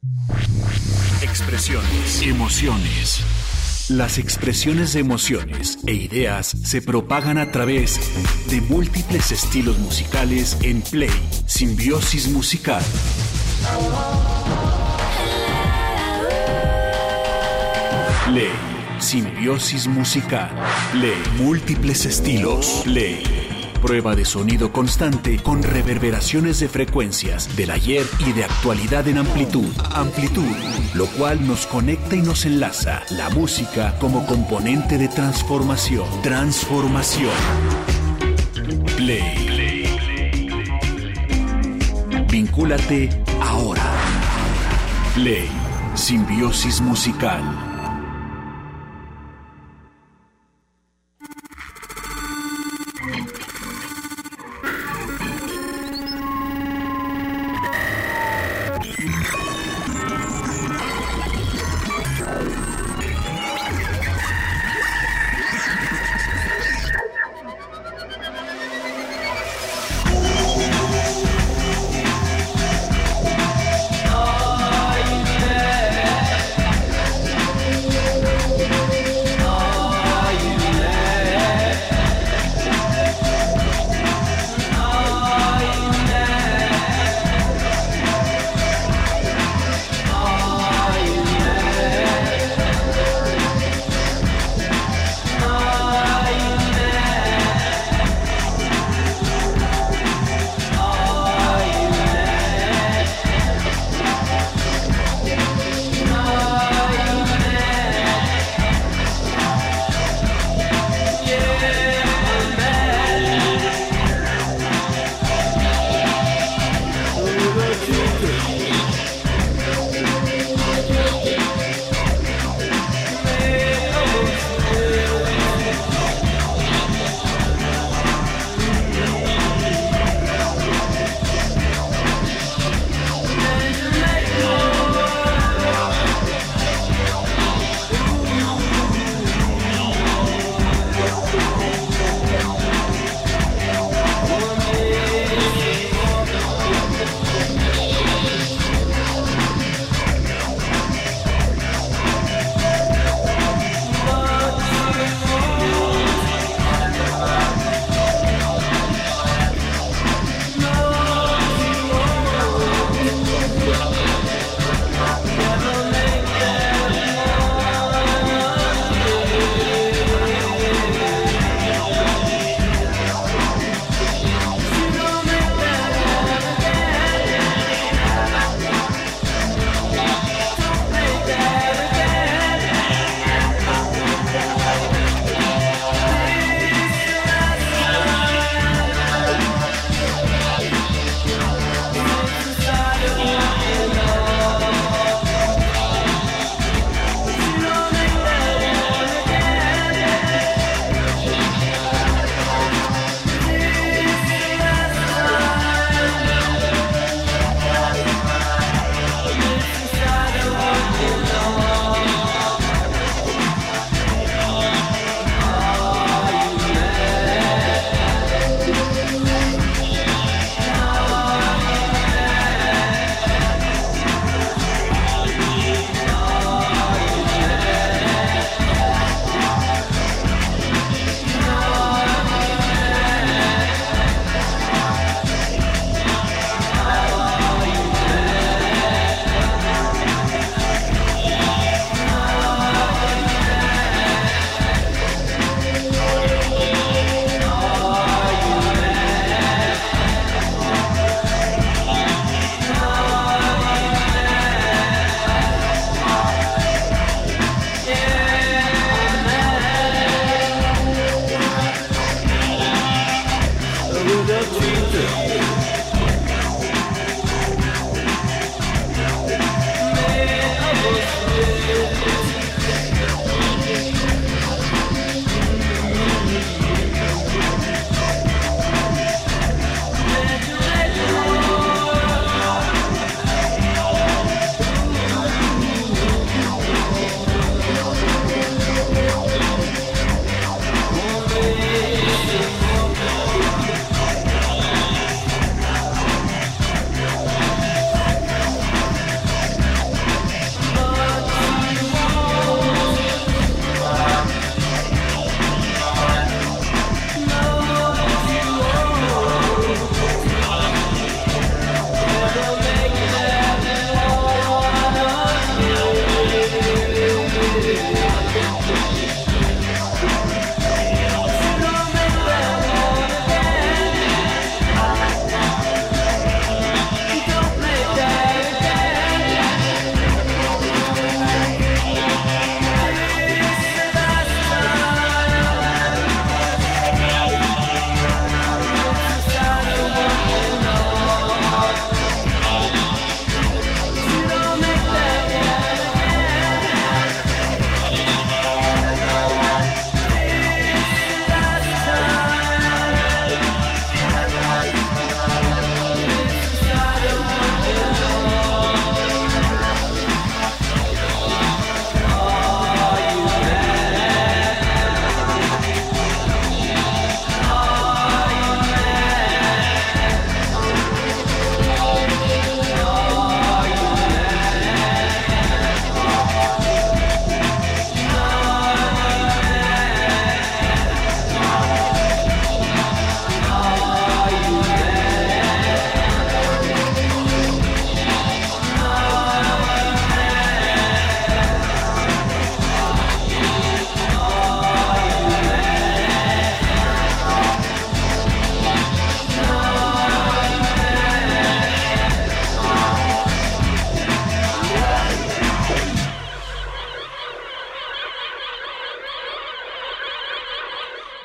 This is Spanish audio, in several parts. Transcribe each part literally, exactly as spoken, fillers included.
Expresiones, emociones. Las expresiones de emociones e ideas se propagan a través de múltiples estilos musicales en Play Simbiosis Musical. Play Simbiosis Musical. Play múltiples estilos. Play. Prueba de sonido constante con reverberaciones de frecuencias del ayer y de actualidad en amplitud. Amplitud, lo cual nos conecta y nos enlaza. La música como componente de transformación. Transformación. Play. Vincúlate ahora. Play Simbiosis Musical.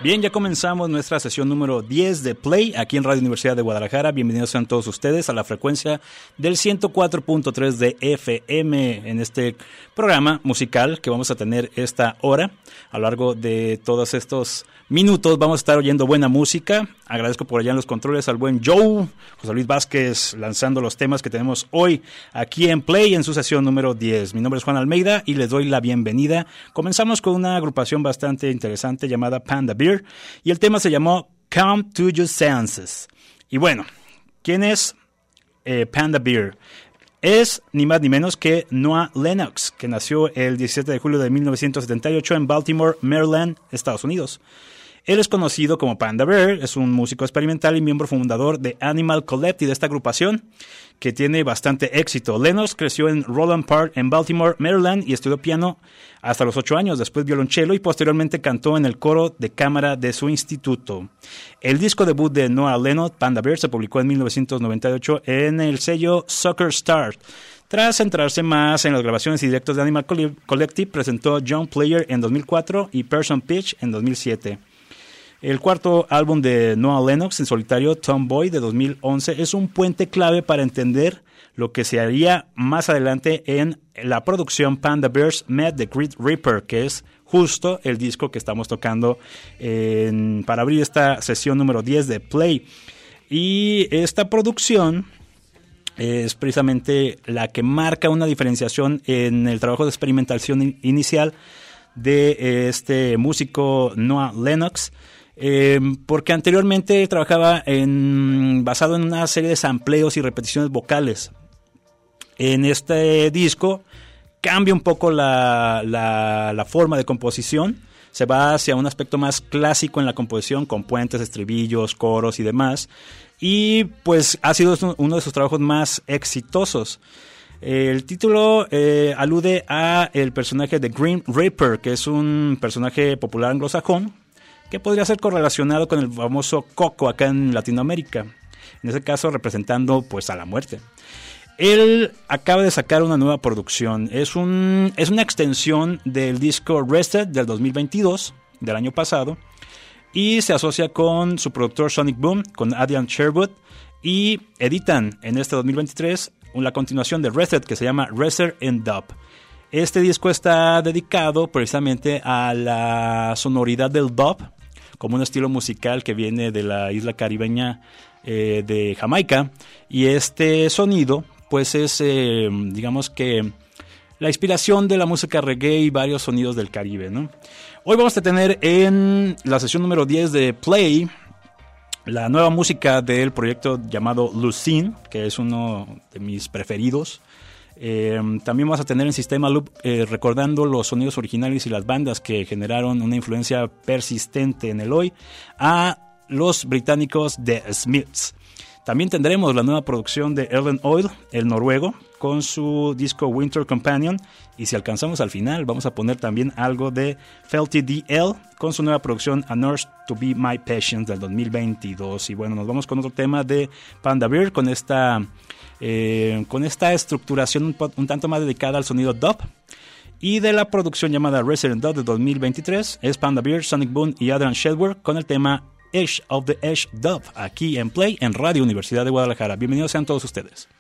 Bien, ya comenzamos nuestra sesión número diez de Play aquí en Radio Universidad de Guadalajara. Bienvenidos sean todos ustedes a la frecuencia del ciento cuatro punto tres de F M en este programa musical que vamos a tener esta hora. A lo largo de todos estos minutos vamos a estar oyendo buena música. Agradezco por allá en los controles al buen Joe, José Luis Vázquez, lanzando los temas que tenemos hoy aquí en Play en su sesión número diez. Mi nombre es Juan Almeida y les doy la bienvenida. Comenzamos con una agrupación bastante interesante llamada Panda Bear y el tema se llamó Come to Your Senses. Y bueno, ¿quién es eh, Panda Bear? Es ni más ni menos que Noah Lennox, que nació el diecisiete de julio de mil novecientos setenta y ocho en Baltimore, Maryland, Estados Unidos. Él es conocido como Panda Bear, es un músico experimental y miembro fundador de Animal Collective, de esta agrupación que tiene bastante éxito. Lennox creció en Roland Park, en Baltimore, Maryland, y estudió piano hasta los ocho años, después violonchelo y posteriormente cantó en el coro de cámara de su instituto. El disco debut de Noah Lennox, Panda Bear, se publicó en mil novecientos noventa y ocho en el sello Soccer Star. Tras centrarse más en las grabaciones y directos de Animal Collective, presentó John Player en dos mil cuatro y Person Pitch en dos mil siete. El cuarto álbum de Noah Lennox en solitario, Tomboy, de dos mil once, es un puente clave para entender lo que se haría más adelante en la producción Panda Bear's Met the Great Reaper, que es justo el disco que estamos tocando en, para abrir esta sesión número diez de Play. Y esta producción es precisamente la que marca una diferenciación en el trabajo de experimentación in- inicial de este músico Noah Lennox. Eh, porque anteriormente trabajaba en, basado en una serie de sampleos y repeticiones vocales. En este disco cambia un poco la, la, la forma de composición, se va hacia un aspecto más clásico en la composición, con puentes, estribillos, coros y demás, y pues ha sido uno de sus trabajos más exitosos. El título eh, alude a el personaje de Grim Reaper, que es un personaje popular anglosajón, que podría ser correlacionado con el famoso Coco acá en Latinoamérica, en ese caso representando pues a la muerte. Él acaba de sacar una nueva producción, es, un, es una extensión del disco Rested del dos mil veintidós, del año pasado, y se asocia con su productor Sonic Boom, con Adrian Sherwood, y editan en este dos mil veintitrés la continuación de Rested que se llama Racer and Dub. Este disco está dedicado precisamente a la sonoridad del dub, como un estilo musical que viene de la isla caribeña eh, de Jamaica, y este sonido pues es eh, digamos que la inspiración de la música reggae y varios sonidos del Caribe, ¿no? Hoy vamos a tener en la sesión número diez de Play la nueva música del proyecto llamado Lucine, que es uno de mis preferidos. Eh, también vas a tener en Sistema Loop eh, recordando los sonidos originales y las bandas que generaron una influencia persistente en el hoy a los británicos The Smiths. También tendremos la nueva producción de Erlen Oil, el noruego, con su disco Winter Companion, y si alcanzamos al final vamos a poner también algo de Felty D L con su nueva producción A Nurse to Be My Patient del dos mil veintidós. Y bueno, nos vamos con otro tema de Panda Bear con esta Eh, con esta estructuración un, un tanto más dedicada al sonido dub, y de la producción llamada Resident Dub de dos mil veintitrés es Panda Bear, Sonic Boom y Adrian Sherwood con el tema Edge of the Edge Dub, aquí en Play en Radio Universidad de Guadalajara. Bienvenidos sean todos ustedes.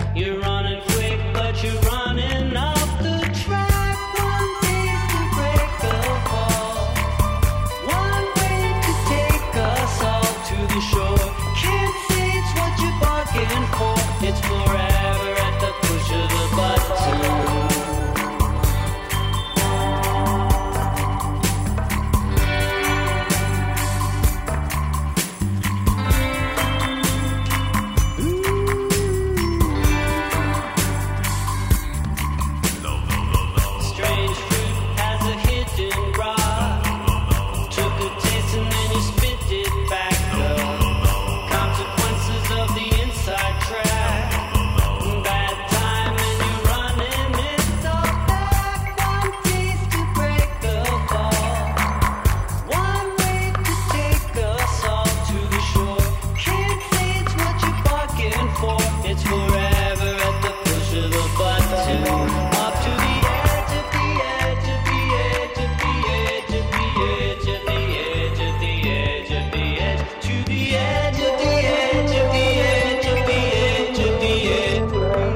You're running quick, but you're running off the track. One thing to break It's forever at the push of the button. Up to the edge of the edge of the edge of the edge of the edge of the edge of the edge of the edge to the edge of the edge of the edge of the edge of the edge.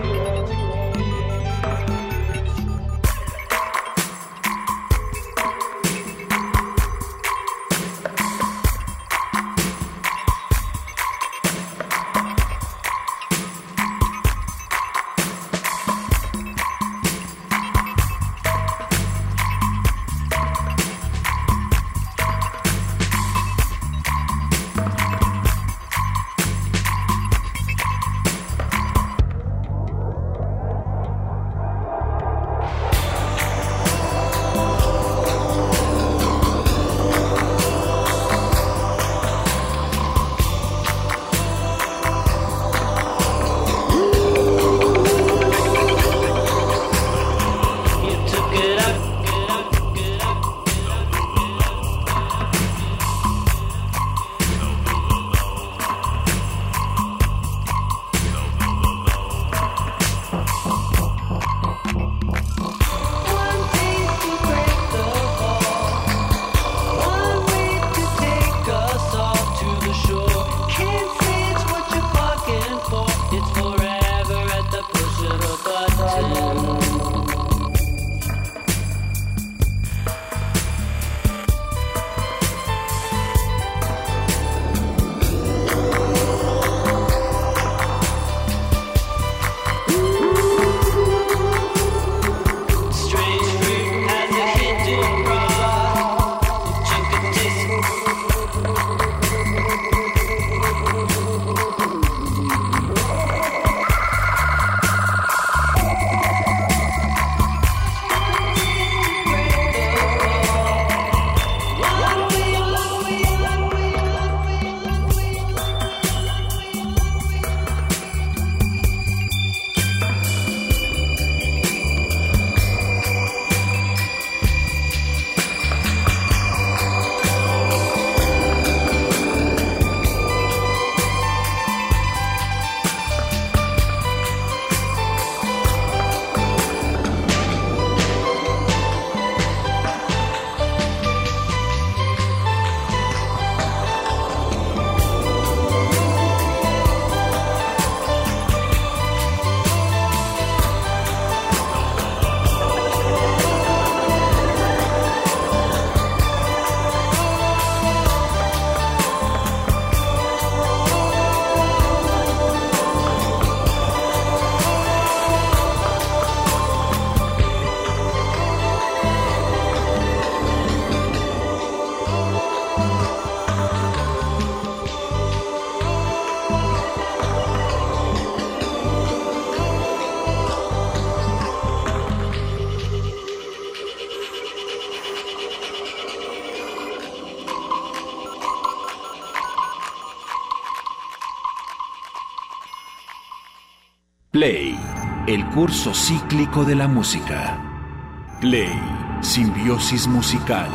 Play, el curso cíclico de la música. Play, simbiosis musical.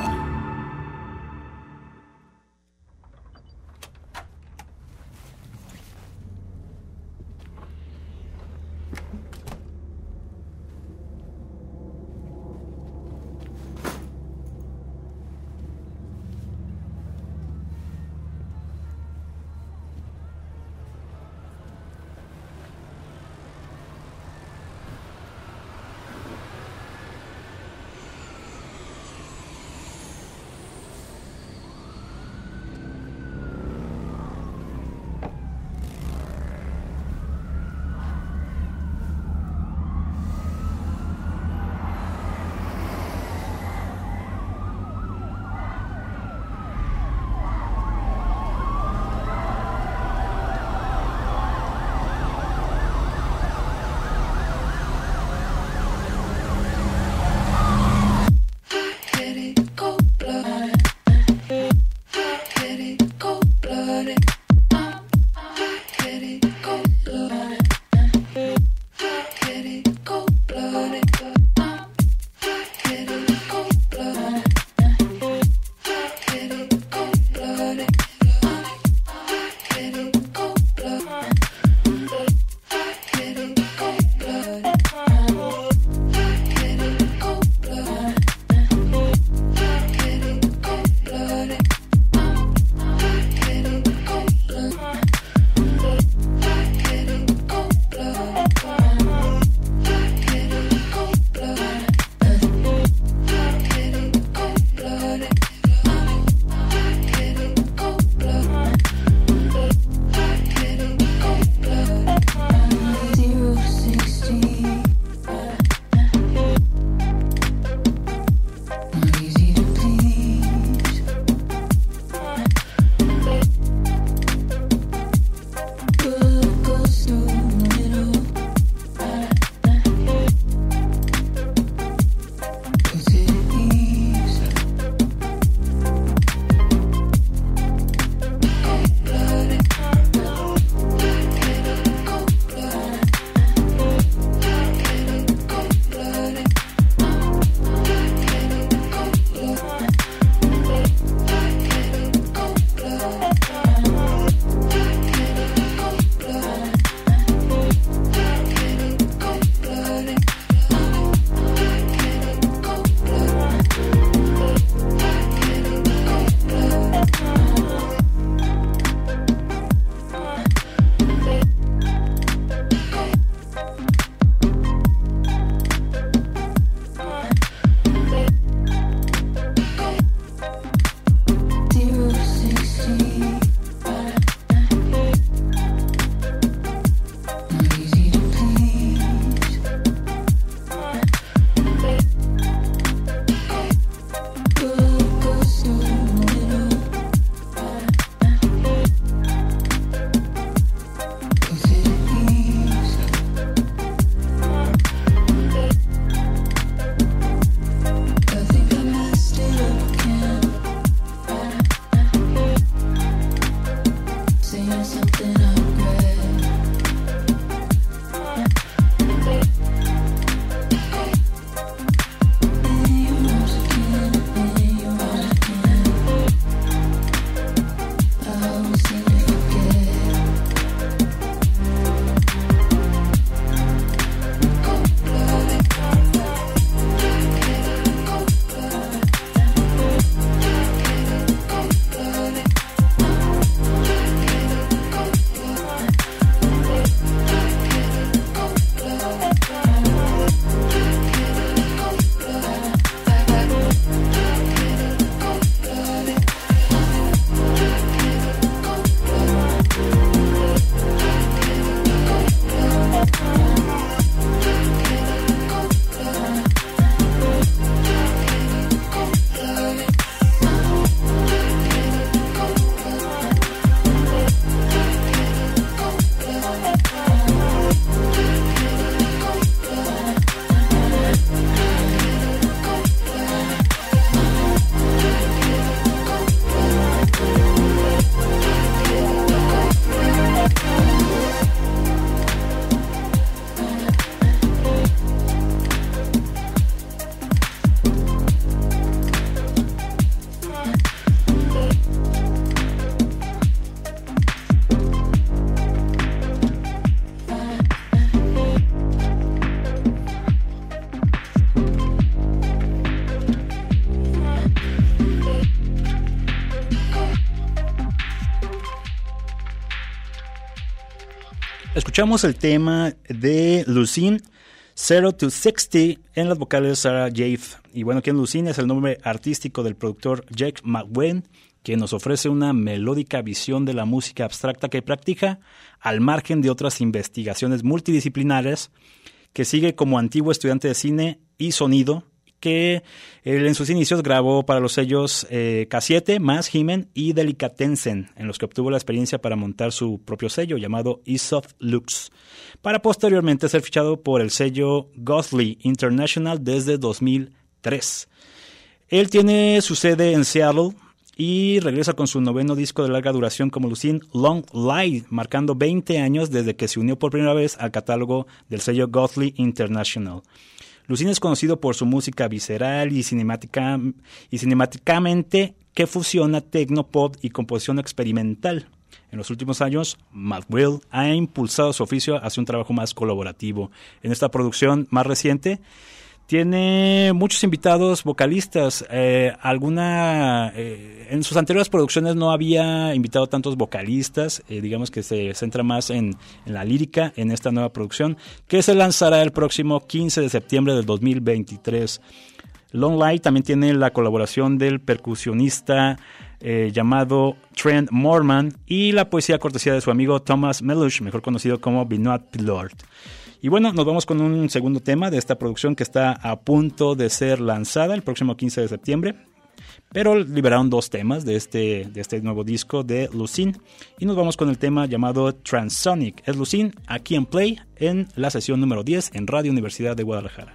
escuchamos el tema de Lucine, Zero to sixty, en las vocales Sarah Jaffe. Y bueno, quien Lucine es el nombre artístico del productor Jake McWen, que nos ofrece una melódica visión de la música abstracta que practica al margen de otras investigaciones multidisciplinares, que sigue como antiguo estudiante de cine y sonido, que él en sus inicios grabó para los sellos eh, K siete, Mass Himen y Delicatessen, en los que obtuvo la experiencia para montar su propio sello llamado Esoft Lux, para posteriormente ser fichado por el sello Gosley International desde dos mil tres. Él tiene su sede en Seattle y regresa con su noveno disco de larga duración como Lucine, Long Light, marcando veinte años desde que se unió por primera vez al catálogo del sello Gosley International. Lucine es conocido por su música visceral y, cinemática, y cinemáticamente que fusiona tecno-pop y composición experimental. En los últimos años, McWill ha impulsado su oficio hacia un trabajo más colaborativo. En esta producción más reciente, tiene muchos invitados vocalistas. Eh, alguna eh, en sus anteriores producciones no había invitado tantos vocalistas. Eh, digamos que se centra más en, en la lírica en esta nueva producción, que se lanzará el próximo quince de septiembre del dos mil veintitrés. Long Light también tiene la colaboración del percusionista eh, llamado Trent Morman y la poesía cortesía de su amigo Thomas Melush, mejor conocido como Benoit Pilord. Y bueno, nos vamos con un segundo tema de esta producción que está a punto de ser lanzada el próximo quince de septiembre. Pero liberaron dos temas de este, de este nuevo disco de Lucine. Y nos vamos con el tema llamado Transonic. Es Lucine aquí en Play en la sesión número diez en Radio Universidad de Guadalajara.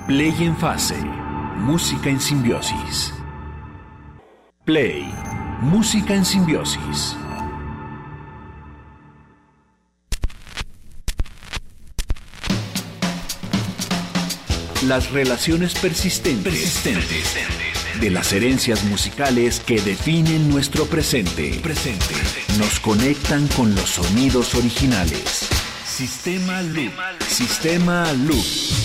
Play en fase. Música en simbiosis. Play. Música en simbiosis. Las relaciones persistentes, persistentes de las herencias musicales que definen nuestro presente, presente, nos conectan con los sonidos originales. Sistema Loop. Sistema Loop.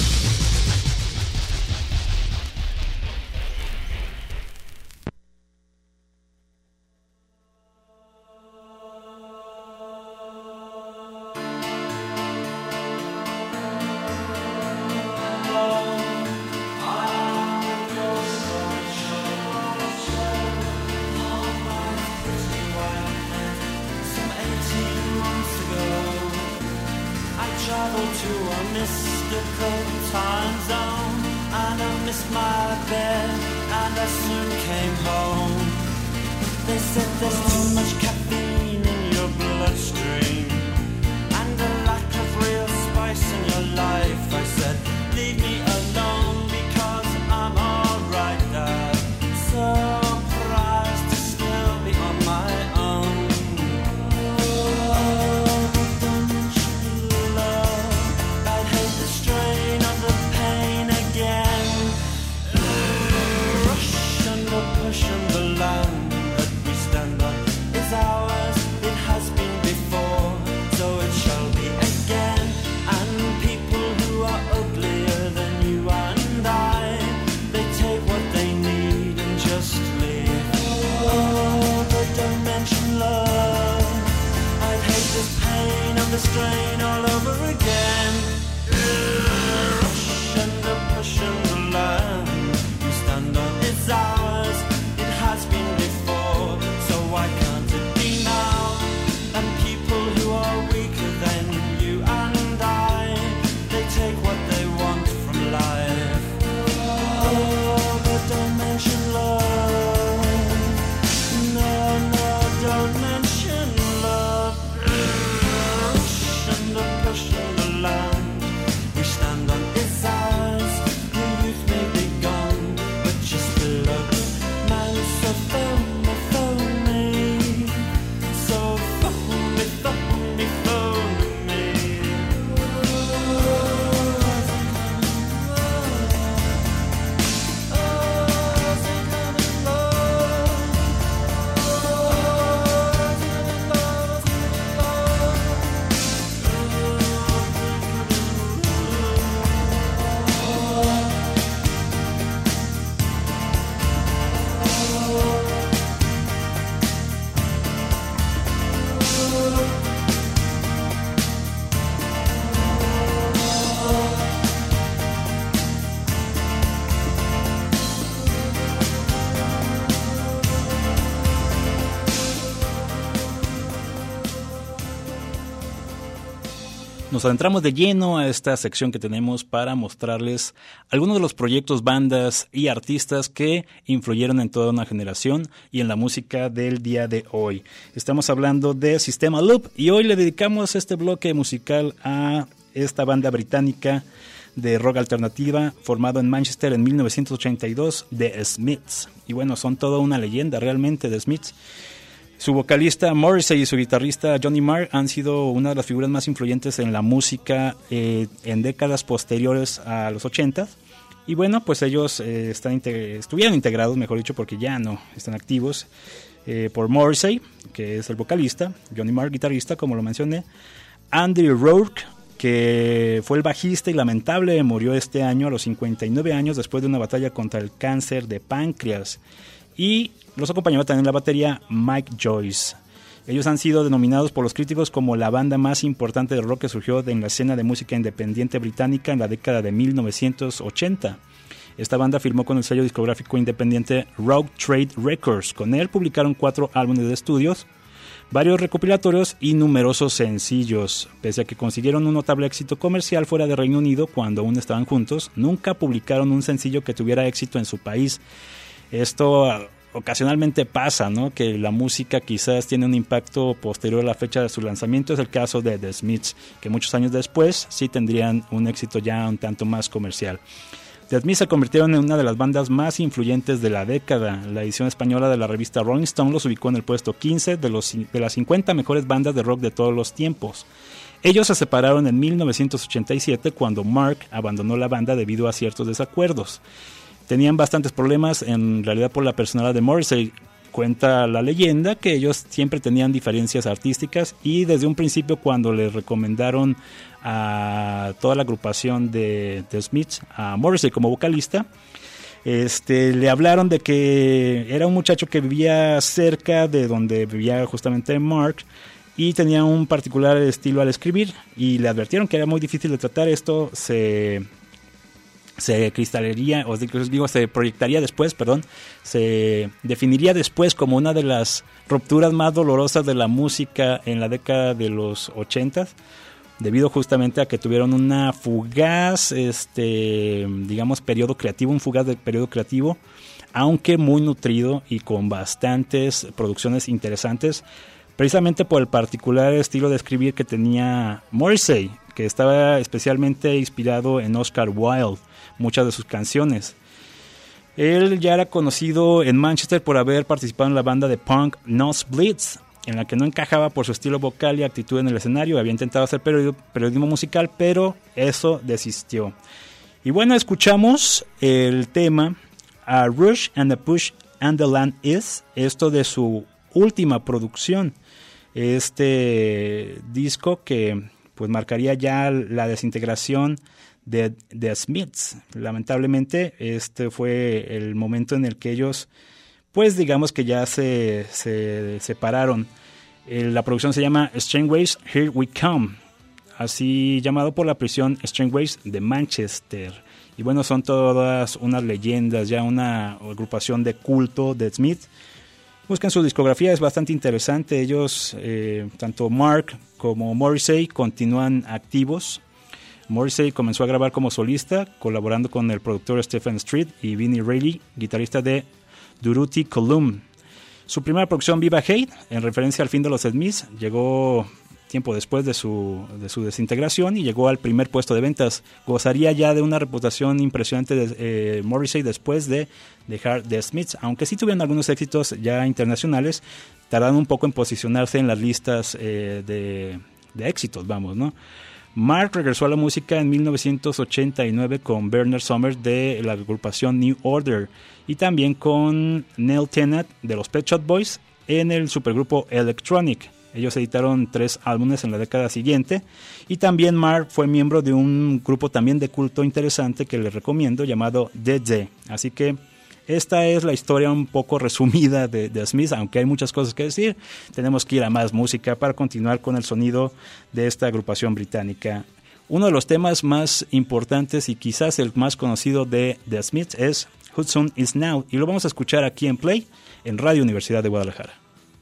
Nos adentramos de lleno a esta sección que tenemos para mostrarles algunos de los proyectos, bandas y artistas que influyeron en toda una generación y en la música del día de hoy. Estamos hablando de Sistema Loop y hoy le dedicamos este bloque musical a esta banda británica de rock alternativa formado en Manchester en mil novecientos ochenta y dos, The Smiths. Y bueno, son toda una leyenda realmente, The Smiths. Su vocalista Morrissey y su guitarrista Johnny Marr han sido una de las figuras más influyentes en la música eh, en décadas posteriores a los ochenta. Y bueno, pues ellos eh, están integ- estuvieron integrados, mejor dicho, porque ya no están activos, eh, por Morrissey, que es el vocalista, Johnny Marr, guitarrista, como lo mencioné, Andy Rourke, que fue el bajista y lamentable murió este año a los cincuenta y nueve años después de una batalla contra el cáncer de páncreas. Y los acompañaba también en la batería Mike Joyce. Ellos han sido denominados por los críticos como la banda más importante de rock que surgió en la escena de música independiente británica en la década de mil novecientos ochenta. Esta banda firmó con el sello discográfico independiente Rogue Trade Records. Con él publicaron cuatro álbumes de estudios, varios recopilatorios y numerosos sencillos. Pese a que consiguieron un notable éxito comercial fuera de Reino Unido cuando aún estaban juntos, nunca publicaron un sencillo que tuviera éxito en su país. Esto ocasionalmente pasa, ¿no? Que la música quizás tiene un impacto posterior a la fecha de su lanzamiento. Es el caso de The Smiths, que muchos años después sí tendrían un éxito ya un tanto más comercial. The Smiths se convirtieron en una de las bandas más influyentes de la década. La edición española de la revista Rolling Stone los ubicó en el puesto quince de, los, de las cincuenta mejores bandas de rock de todos los tiempos. Ellos se separaron en mil novecientos ochenta y siete cuando Mark abandonó la banda debido a ciertos desacuerdos. Tenían bastantes problemas en realidad por la personalidad de Morrissey. Cuenta la leyenda que ellos siempre tenían diferencias artísticas y desde un principio cuando les recomendaron a toda la agrupación de The Smiths a Morrissey como vocalista, este, le hablaron de que era un muchacho que vivía cerca de donde vivía justamente Mark y tenía un particular estilo al escribir y le advirtieron que era muy difícil de tratar. Esto se... se cristalaría, os digo, se proyectaría después, perdón, se definiría después como una de las rupturas más dolorosas de la música en la década de los ochentas, debido justamente a que tuvieron una fugaz, este, digamos, periodo creativo, un fugaz de periodo creativo, aunque muy nutrido y con bastantes producciones interesantes, precisamente por el particular estilo de escribir que tenía Morrissey, que estaba especialmente inspirado en Oscar Wilde, muchas de sus canciones. Él ya era conocido en Manchester por haber participado en la banda de punk Nosebleeds, en la que no encajaba por su estilo vocal y actitud en el escenario. Había intentado hacer periodismo musical, pero eso desistió. Y bueno, escuchamos el tema A Rush and the Push and the Land Is, esto de su última producción, este disco que pues marcaría ya la desintegración de The Smiths. Lamentablemente este fue el momento en el que ellos pues digamos que ya se, se separaron. Eh, la producción se llama Strangeways Here We Come, así llamado por la prisión Strangeways de Manchester. Y bueno, son todas unas leyendas, ya una agrupación de culto de Smith. Busquen su discografía, es bastante interesante. Ellos, eh, tanto Mark como Morrissey, continúan activos. Morrissey comenzó a grabar como solista, colaborando con el productor Stephen Street y Vinnie Reilly, guitarrista de Durutti Column. Su primera producción, Viva Hate, en referencia al fin de los Smiths, llegó tiempo después de su, de su desintegración y llegó al primer puesto de ventas. Gozaría ya de una reputación impresionante de eh, Morrissey después de dejar The Smiths, aunque sí tuvieron algunos éxitos ya internacionales, tardaron un poco en posicionarse en las listas eh, de, de éxitos, vamos, ¿no? Mark regresó a la música en mil novecientos ochenta y nueve con Bernard Summers de la agrupación New Order y también con Neil Tennant de los Pet Shop Boys en el supergrupo Electronic. Ellos editaron tres álbumes en la década siguiente y también Mark fue miembro de un grupo también de culto interesante que les recomiendo llamado The Day. Así que esta es la historia un poco resumida de, de Smith, aunque hay muchas cosas que decir. Tenemos que ir a más música para continuar con el sonido de esta agrupación británica. Uno de los temas más importantes y quizás el más conocido de The Smiths es Hudson Is Now y lo vamos a escuchar aquí en Play en Radio Universidad de Guadalajara.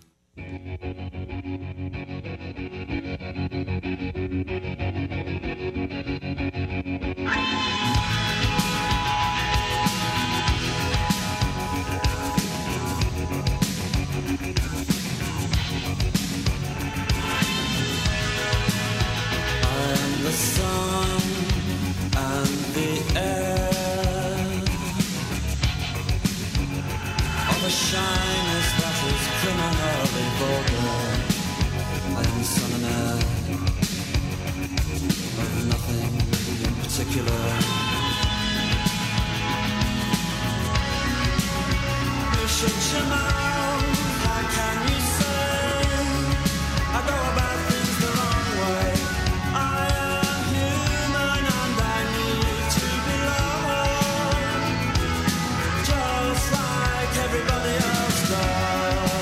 The sun and the air of a shyness that is criminally vulgar. I am the sun and air of nothing in particular. You should you know, how can you say I go about things the wrong way? I everybody else does.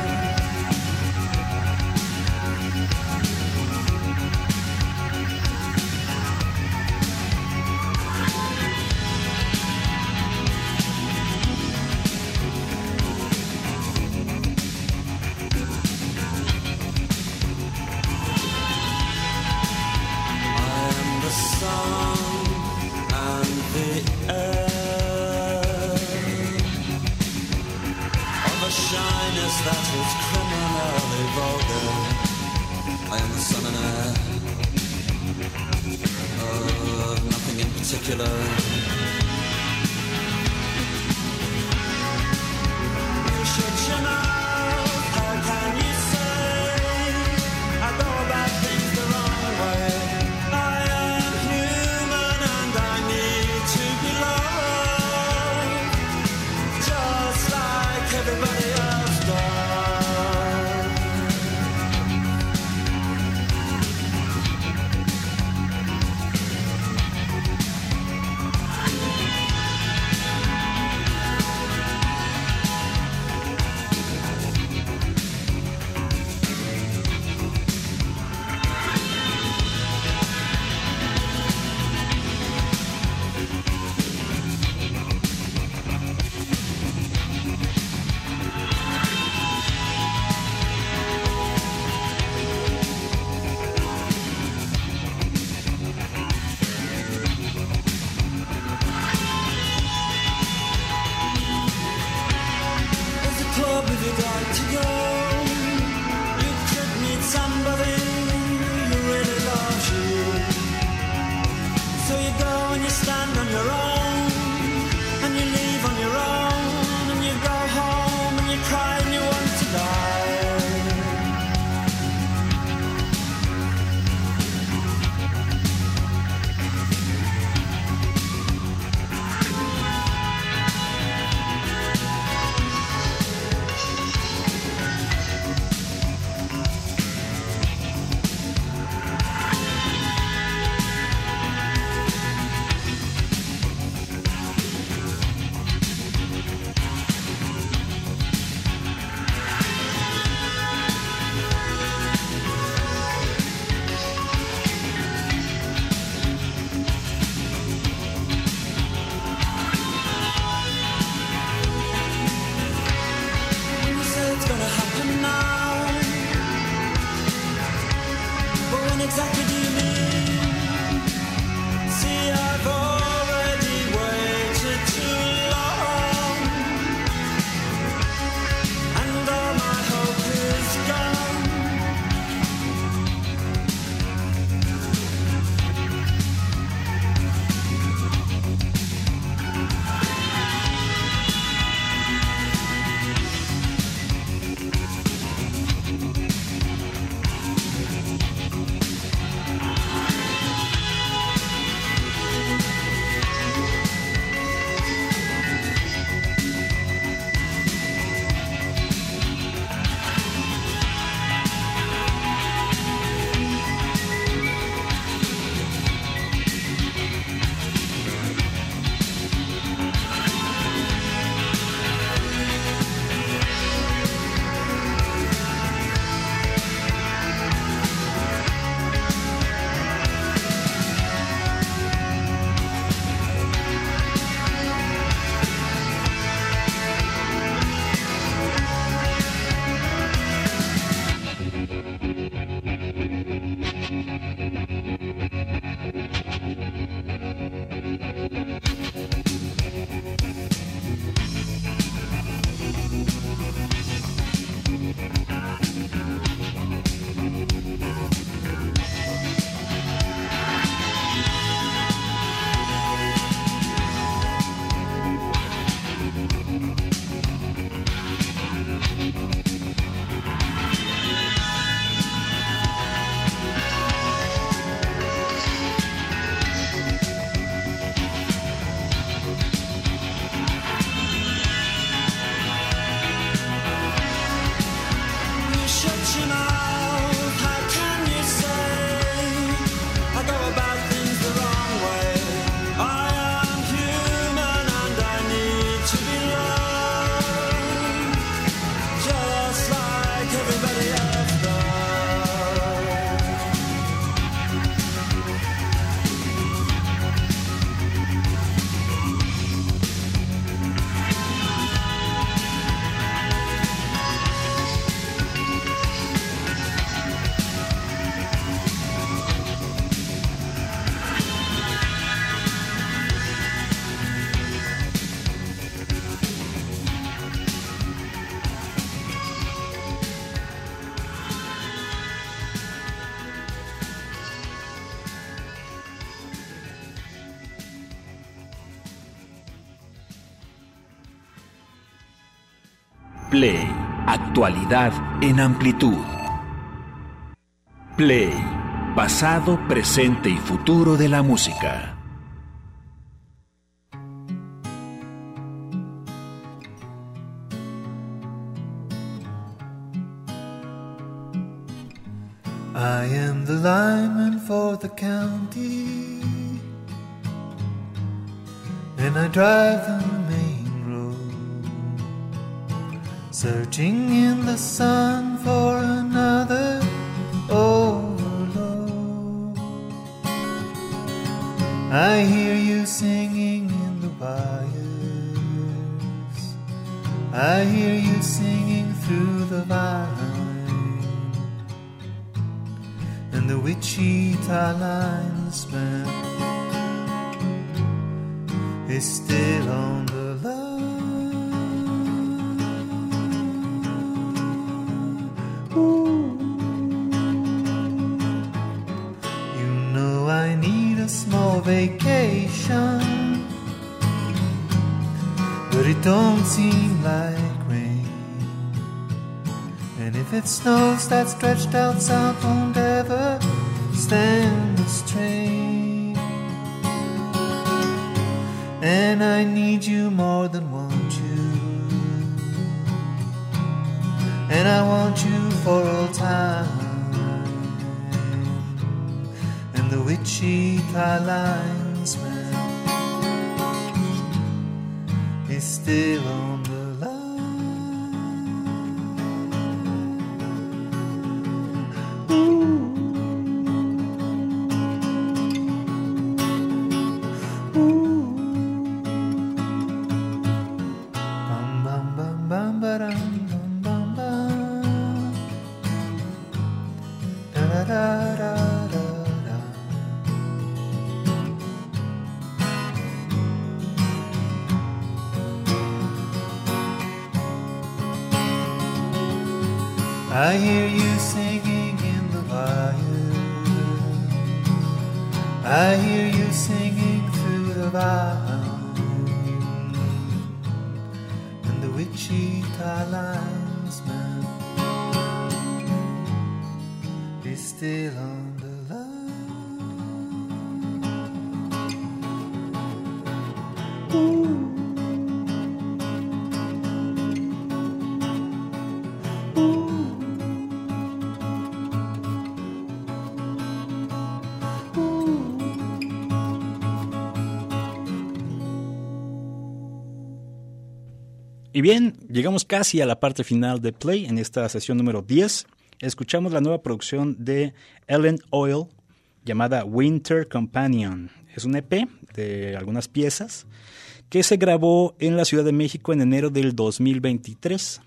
I am the sun and the air a shyness that is criminally vulgar. I am the sun and air of nothing in particular. if you'd like to go, you could meet somebody who really loves you. So you go and you stand on your own, and you leave on your own, and you go home and you cry and you want to die. Exactly do you mean? See, I've already waited too long, and all my hope is gone. Play, actualidad en amplitud. Play, pasado, presente y futuro de la música. I am the lineman for the county, and I drive the main road, searching in the sun for another overload. I hear you singing in the wires, I hear you singing through the vine, and the Wichita linesman is still on the line. vacation, but it don't seem like rain. And if it snows, that stretched out south won't ever stand the strain. And I need you more than want you, and I want you for all time. And the Wichita linesman is still on the I hear you singing in the wire, I hear you singing through the vine, and the Wichita linesman is still on the line. Ooh. Y bien, llegamos casi a la parte final de Play en esta sesión número diez. Escuchamos la nueva producción de Ellen Oil llamada Winter Companion. Es un E P de algunas piezas que se grabó en la Ciudad de México en enero del dos mil veintitrés.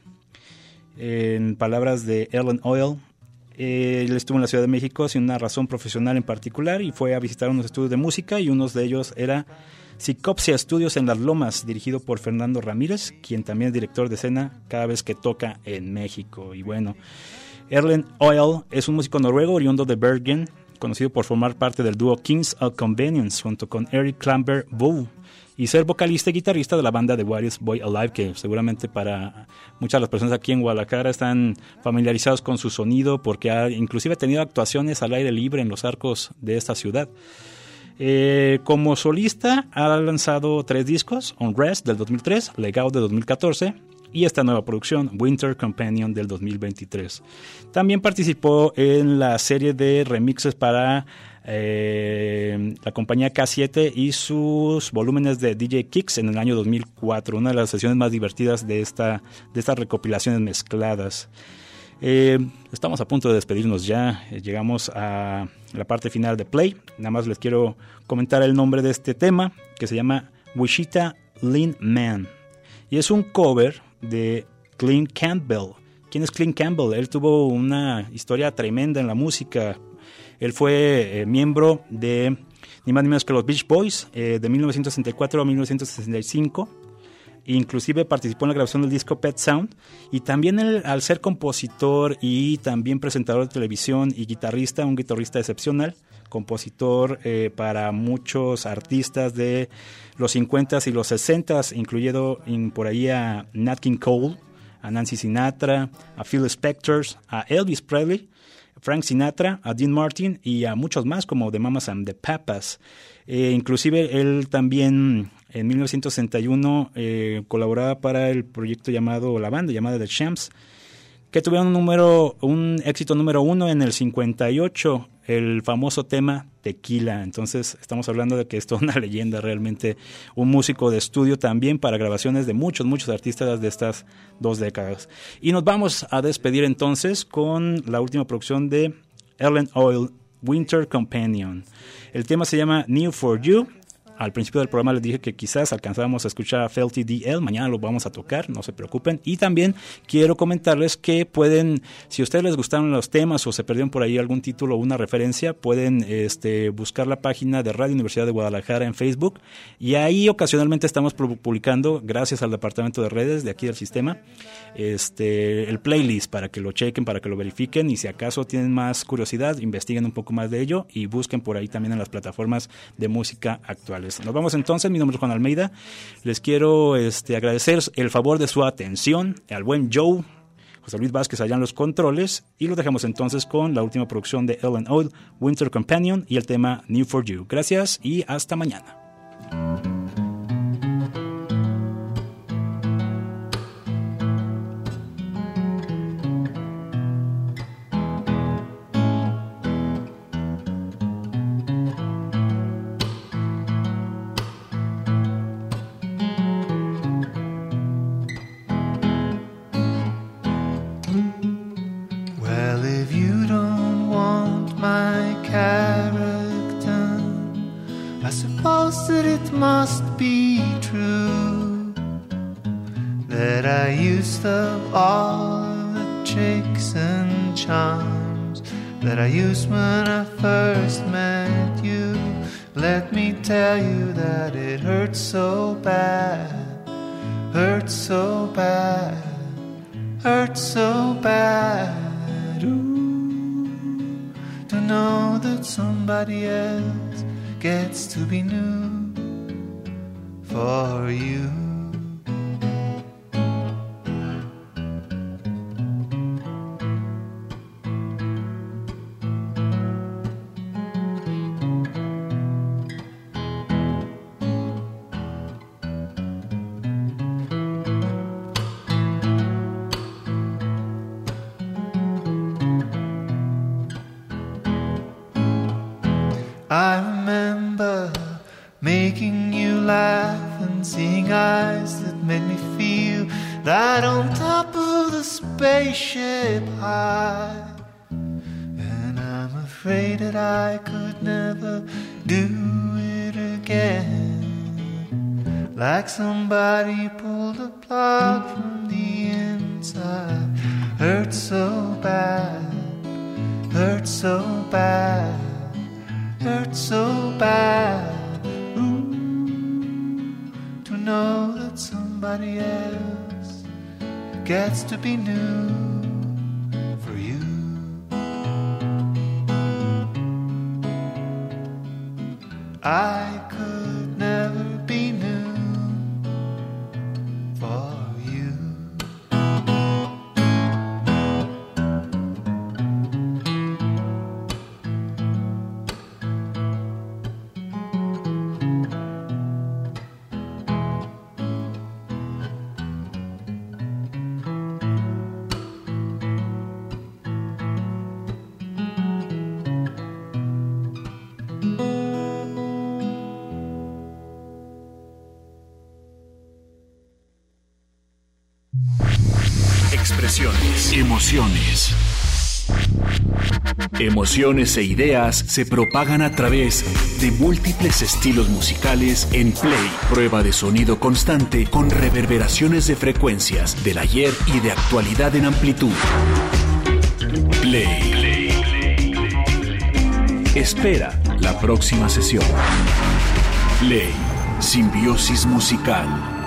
En palabras de Ellen Oil, eh, él estuvo en la Ciudad de México sin una razón profesional en particular y fue a visitar unos estudios de música, y uno de ellos era Psicopsia Studios en Las Lomas, dirigido por Fernando Ramírez, quien también es director de escena cada vez que toca en México. Y bueno, Erlen Oil es un músico noruego oriundo de Bergen, conocido por formar parte del dúo Kings of Convenience junto con Eric Klamber Bull y ser vocalista y guitarrista de la banda The Whitest Boy Alive, que seguramente para muchas de las personas aquí en Guadalajara están familiarizados con su sonido porque ha inclusive tenido actuaciones al aire libre en los arcos de esta ciudad. Eh, como solista ha lanzado tres discos: Unrest del dos mil tres, Legado de dos mil catorce y esta nueva producción Winter Companion del dos mil veintitrés. También participó en la serie de remixes para eh, la compañía K siete y sus volúmenes de D J Kicks en el año dos mil cuatro, una de las sesiones más divertidas de, esta, de estas recopilaciones mezcladas. Eh, estamos a punto de despedirnos ya, eh, llegamos a la parte final de Play. Nada más les quiero comentar el nombre de este tema, que se llama Wichita Lean Man, y es un cover de Clint Campbell. ¿Quién es Clint Campbell? Él tuvo una historia tremenda en la música. Él fue eh, miembro de ni más ni menos que los Beach Boys eh, de mil novecientos sesenta y cuatro a mil novecientos sesenta y cinco. Inclusive participó en la grabación del disco Pet Sound, y también él, al ser compositor y también presentador de televisión y guitarrista, un guitarrista excepcional, compositor eh, para muchos artistas de los cincuentas y los sesentas, incluyendo in, por ahí a Nat King Cole, a Nancy Sinatra, a Phil Spector, a Elvis Presley, Frank Sinatra, a Dean Martin y a muchos más como The Mamas and the Papas. Eh, inclusive él también en mil novecientos sesenta y uno eh, colaboraba para el proyecto llamado, la banda llamada The Champs, que tuvieron un número, un éxito número uno en el cincuenta y ocho, el famoso tema Tequila. Entonces estamos hablando de que es toda una leyenda realmente, un músico de estudio también para grabaciones de muchos, muchos artistas de estas dos décadas. Y nos vamos a despedir entonces con la última producción de Ellen Oil, Winter Companion. El tema se llama New for You. Al principio del programa les dije que quizás alcanzábamos a escuchar a Felty D L. Mañana lo vamos a tocar, no se preocupen. Y también quiero comentarles que pueden, si a ustedes les gustaron los temas o se perdieron por ahí algún título o una referencia, pueden este, buscar la página de Radio Universidad de Guadalajara en Facebook. Y ahí ocasionalmente estamos publicando, gracias al departamento de redes de aquí del sistema, este, el playlist para que lo chequen, para que lo verifiquen. Y si acaso tienen más curiosidad, investiguen un poco más de ello y busquen por ahí también en las plataformas de música actuales. Nos vamos entonces, mi nombre es Juan Almeida. Les quiero este, agradecer el favor de su atención al buen Joe, José Luis Vázquez allá en los controles, y lo dejamos entonces con la última producción de Ellen Oil, Winter Companion, y el tema New for You. Gracias y hasta mañana. Must be true that I used up all the tricks and charms that I used when I first met you. Let me tell you that it hurts so bad, hurts so bad, hurts so bad. Ooh, to know that somebody else gets to be new for you. I remember making you laugh and seeing eyes that made me feel right on top of the spaceship high. And I'm afraid that I could never do it again, like somebody pulled a plug from the inside. Hurts so bad, hurts so bad, hurts so bad. Ooh, to know that somebody else gets to be new for you. I could never be new for you. Expresiones, emociones. Emociones e ideas se propagan a través de múltiples estilos musicales en Play, prueba de sonido constante con reverberaciones de frecuencias del ayer y de actualidad en amplitud. Play. Espera la próxima sesión. Play, simbiosis musical.